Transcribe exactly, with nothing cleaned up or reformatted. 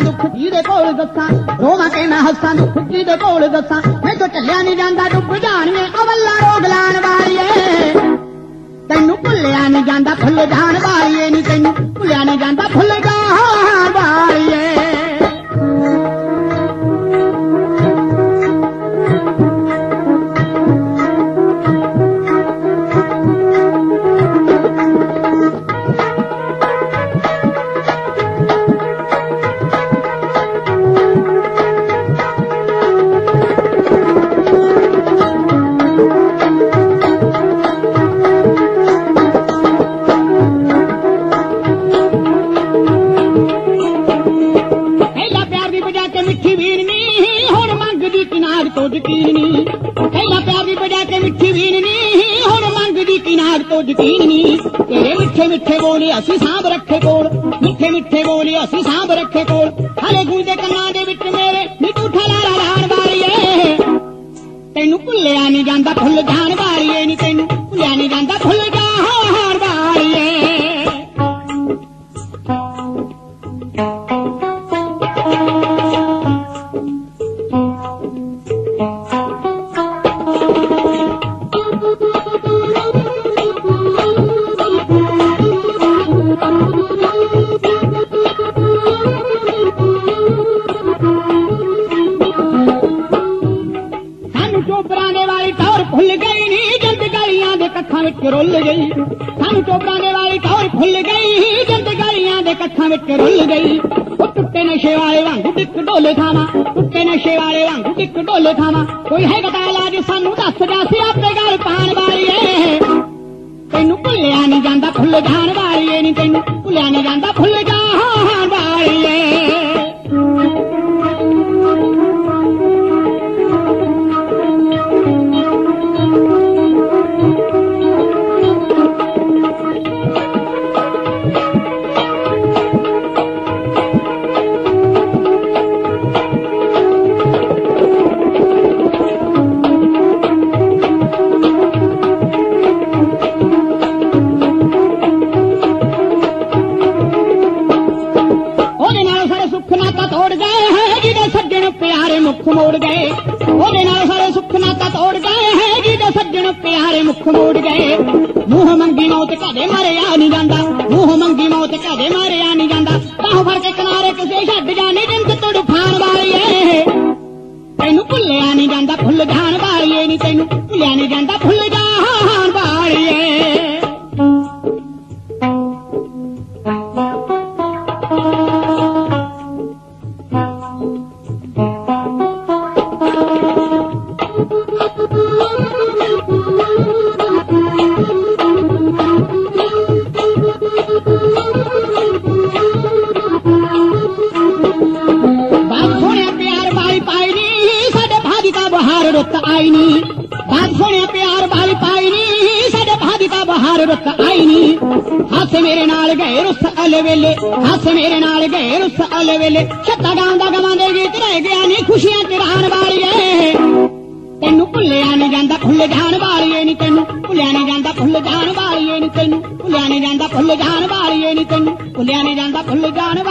दुख जिहदे कोल दस्सां रोवां के मैं हस्सां दुख जिहदे कोल दस्सां मैं तो चलिया नहीं जांदा डुब जाणिए अवल्ला रोग लाण वालिए तैनू भुल्लिया नहीं जांदा भुल जाण वालिए नी तैनू भुल्लिया नहीं जांदा भुल जाण वालिए तेरे मिठे मिठे बोले असी सांभ रखे कोल मिठे मिठे बोले असी सांभ रखे कोल हरे गूंजे कन्ना दे विच मेरे नी झूठा लारा लाण वालिए तैनू भुल्लिया नहीं जांदा भुल जाण वालिए नी तैनू भुल्लिया नहीं जांदा भुल जाण वालिए रुल गई सानू चोपड़ाने वाली टौर खुल गई जल्द गलियां दे कट्ठां विच रुल गई ओ टुट्टे नशे वाले वांगू टिक डोले खावा टुट्टे नशे वाले वांगू टिक डोले खावा कोई है गता इलाज सानू दस दस आपे गल पाण वालिए तैनू भुल्लिया नहीं जांदा भुल जाण वालिए नी तैनू भुल्लिया नहीं जांदा भुल जाण वालिए मोड़ गए ओदे नाल सारे सुख नाता तोड़ गए है जिदे सज्जन प्यारे मुख मोड़ गए मुंह मंगी मौत कदे मारे आ नहीं जांदा मुंह मंगी मौत कदे मारे आ नहीं जांदा बाहों फड़ के किनारे किसे छड्ड जाने जिंद तुड़ फान वालिए तैनू भुल्लिया नहीं जांदा भुल जाण वालिए नी तैनू भुल्लिया नहीं जांदा भुल जाण वालिए आई नी बात सोने प्यार बाली पाई नी साडे भादी का बहार रुत आई नी हाथ मेरे नाल गए रुस अल वेले हाथ मेरे नाल गए रुस अल वेले छत्ता गांदा गवांदे गीत रह गया नी खुशियां चिराण वालिए तैनू भुल्लिया नहीं जांदा भुल जाण वालिए नी तैनू भुल्लिया नहीं जांदा भुल जाण वालिए नी तैनू भुल्लिया नहीं जांदा भुल जाण वालिए नी तैनू भुल्लिया नहीं जांदा भुल जाण